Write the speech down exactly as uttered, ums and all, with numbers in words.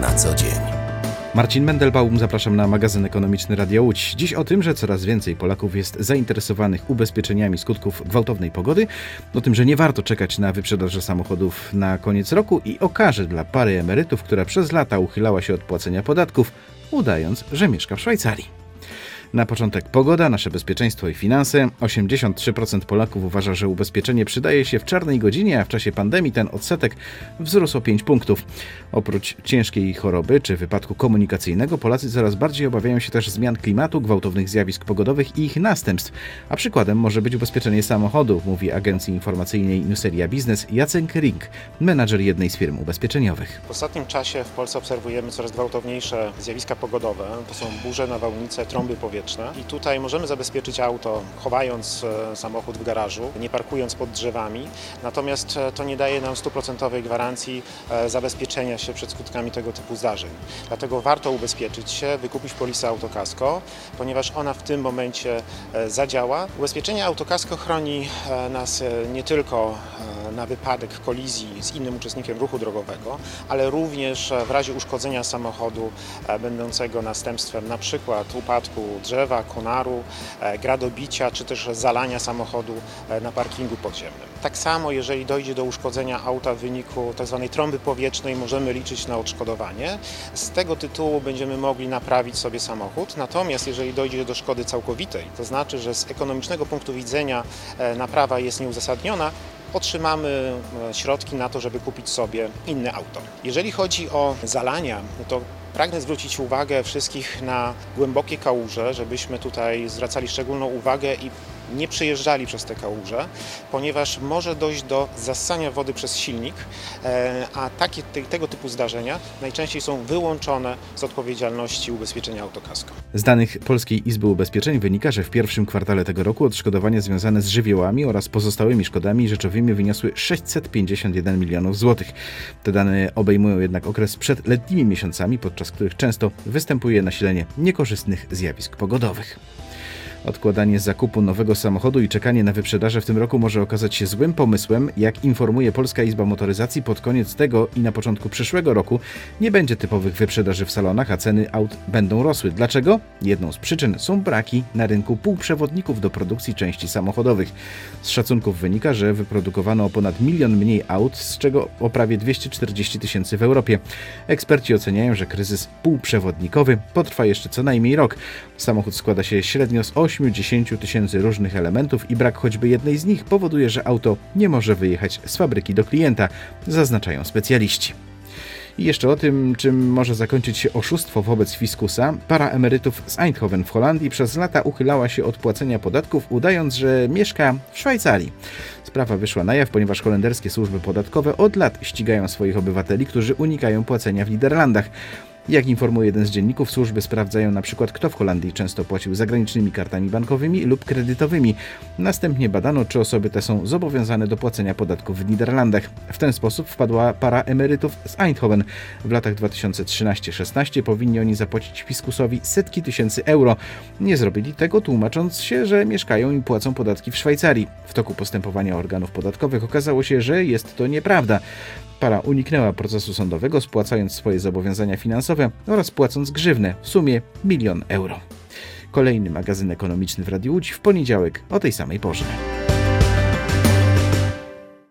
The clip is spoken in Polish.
na co dzień. Marcin Mendelbaum, zapraszam na magazyn ekonomiczny Radia Łódź. Dziś o tym, że coraz więcej Polaków jest zainteresowanych ubezpieczeniami skutków gwałtownej pogody, o tym, że nie warto czekać na wyprzedaże samochodów na koniec roku i o karze dla pary emerytów, która przez lata uchylała się od płacenia podatków, udając, że mieszka w Szwajcarii. Na początek pogoda, nasze bezpieczeństwo i finanse. osiemdziesiąt trzy procent Polaków uważa, że ubezpieczenie przydaje się w czarnej godzinie, a w czasie pandemii ten odsetek wzrósł o pięć punktów. Oprócz ciężkiej choroby czy wypadku komunikacyjnego, Polacy coraz bardziej obawiają się też zmian klimatu, gwałtownych zjawisk pogodowych i ich następstw. A przykładem może być ubezpieczenie samochodu, mówi agencji informacyjnej Newseria Biznes Jacek Ring, menadżer jednej z firm ubezpieczeniowych. W ostatnim czasie w Polsce obserwujemy coraz gwałtowniejsze zjawiska pogodowe. To są burze, nawałnice, trąby powietrzne. I tutaj możemy zabezpieczyć auto, chowając samochód w garażu, nie parkując pod drzewami. Natomiast to nie daje nam stuprocentowej gwarancji zabezpieczenia się przed skutkami tego typu zdarzeń. Dlatego warto ubezpieczyć się, wykupić polisę Autokasko, ponieważ ona w tym momencie zadziała. Ubezpieczenie Autokasko chroni nas nie tylko na wypadek kolizji z innym uczestnikiem ruchu drogowego, ale również w razie uszkodzenia samochodu będącego następstwem na przykład upadku drzewa, konaru, gradobicia czy też zalania samochodu na parkingu podziemnym. Tak samo jeżeli dojdzie do uszkodzenia auta w wyniku tzw. trąby powietrznej, możemy liczyć na odszkodowanie. Z tego tytułu będziemy mogli naprawić sobie samochód. Natomiast jeżeli dojdzie do szkody całkowitej, to znaczy, że z ekonomicznego punktu widzenia naprawa jest nieuzasadniona, otrzymamy środki na to, żeby kupić sobie inne auto. Jeżeli chodzi o zalania, to pragnę zwrócić uwagę wszystkich na głębokie kałuże, żebyśmy tutaj zwracali szczególną uwagę i nie przejeżdżali przez te kałuże, ponieważ może dojść do zassania wody przez silnik, a takie, te, tego typu zdarzenia najczęściej są wyłączone z odpowiedzialności ubezpieczenia Autokasko. Z danych Polskiej Izby Ubezpieczeń wynika, że w pierwszym kwartale tego roku odszkodowania związane z żywiołami oraz pozostałymi szkodami rzeczowymi wyniosły sześćset pięćdziesiąt jeden milionów złotych. Te dane obejmują jednak okres przed letnimi miesiącami, podczas których często występuje nasilenie niekorzystnych zjawisk pogodowych. Odkładanie zakupu nowego samochodu i czekanie na wyprzedaże w tym roku może okazać się złym pomysłem. Jak informuje Polska Izba Motoryzacji, pod koniec tego i na początku przyszłego roku nie będzie typowych wyprzedaży w salonach, a ceny aut będą rosły. Dlaczego? Jedną z przyczyn są braki na rynku półprzewodników do produkcji części samochodowych. Z szacunków wynika, że wyprodukowano o ponad milion mniej aut, z czego o prawie dwieście czterdzieści tysięcy w Europie. Eksperci oceniają, że kryzys półprzewodnikowy potrwa jeszcze co najmniej rok. Samochód składa się średnio z osiemdziesiąt tysięcy różnych elementów i brak choćby jednej z nich powoduje, że auto nie może wyjechać z fabryki do klienta, zaznaczają specjaliści. I jeszcze o tym, czym może zakończyć się oszustwo wobec fiskusa. Para emerytów z Eindhoven w Holandii przez lata uchylała się od płacenia podatków, udając, że mieszka w Szwajcarii. Sprawa wyszła na jaw, ponieważ holenderskie służby podatkowe od lat ścigają swoich obywateli, którzy unikają płacenia w Niderlandach. Jak informuje jeden z dzienników, służby sprawdzają na przykład, kto w Holandii często płacił zagranicznymi kartami bankowymi lub kredytowymi. Następnie badano, czy osoby te są zobowiązane do płacenia podatków w Niderlandach. W ten sposób wpadła para emerytów z Eindhoven. W latach dwa tysiące trzynastym szesnastym powinni oni zapłacić fiskusowi setki tysięcy euro. Nie zrobili tego, tłumacząc się, że mieszkają i płacą podatki w Szwajcarii. W toku postępowania organów podatkowych okazało się, że jest to nieprawda. Para uniknęła procesu sądowego, spłacając swoje zobowiązania finansowe oraz płacąc grzywnę w sumie milion euro. Kolejny magazyn ekonomiczny w Radiu Łódź w poniedziałek o tej samej porze.